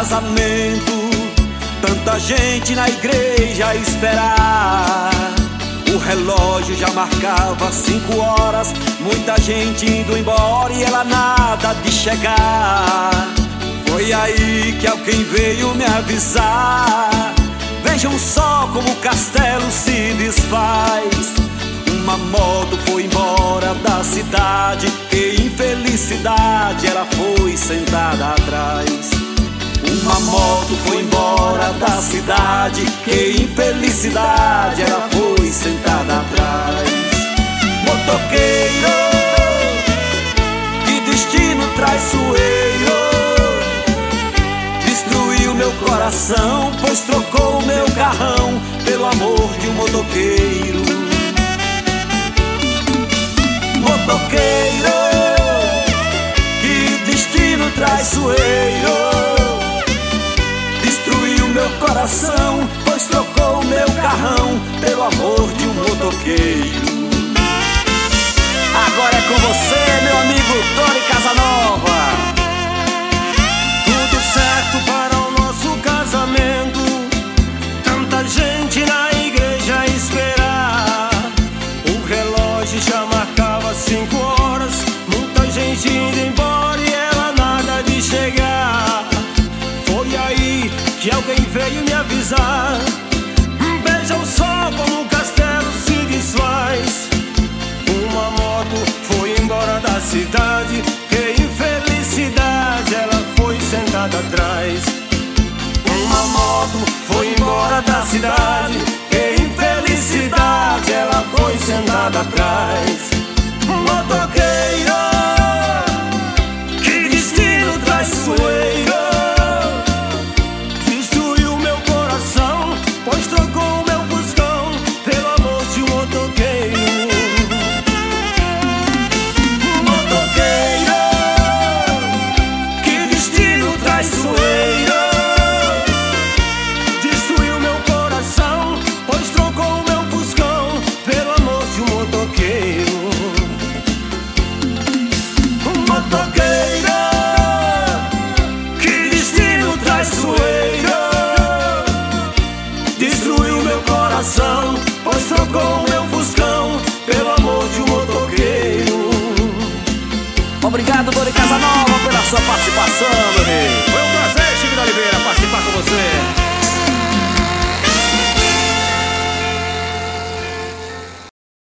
casamento, tanta gente na igreja a esperar. O relógio já marcava 5 horas, muita gente indo embora e ela nada de chegar. Foi aí que alguém veio me avisar: vejam só como o castelo se desfaz. Uma moto foi embora da cidade, que infelicidade, ela foi sentada atrás. Uma moto foi embora da cidade, que infelicidade, ela foi sentada atrás. Motoqueiro, que destino traiçoeiro, destruiu meu coração, pois trocou o meu carrão pelo amor de um motoqueiro. Motoqueiro, que destino traiçoeiro, destruiu meu coração, pois trocou o meu carrão pelo amor de um motoqueiro. Agora é com você, meu amigo Tony Casanova. Tudo certo para o nosso casamento, tanta gente na igreja a esperar. O relógio já marcava 5 horas, muita gente indo embora e ela nada de chegar. Foi aí que alguém veio me avisar: vejam só como o castelo se desfaz. Uma moto foi embora da cidade, que infelicidade, ela foi sentada atrás. Uma moto foi embora da cidade, que infelicidade, ela foi sentada atrás. Motoqueiro, que destino traiçoeiro, destruiu meu coração, pois trocou o meu buscão pelo amor de um motoqueiro. Motoqueiro, que destino traiçoeiro, destruiu meu coração, pois trocou o meu buscão pelo amor de um motoqueiro. Motoqueiro, que destino traiçoeiro, destruiu meu coração, pois trocou o meu buscão pelo amor de um motoqueiro. Obrigado, Tony Casanova, pela sua participação.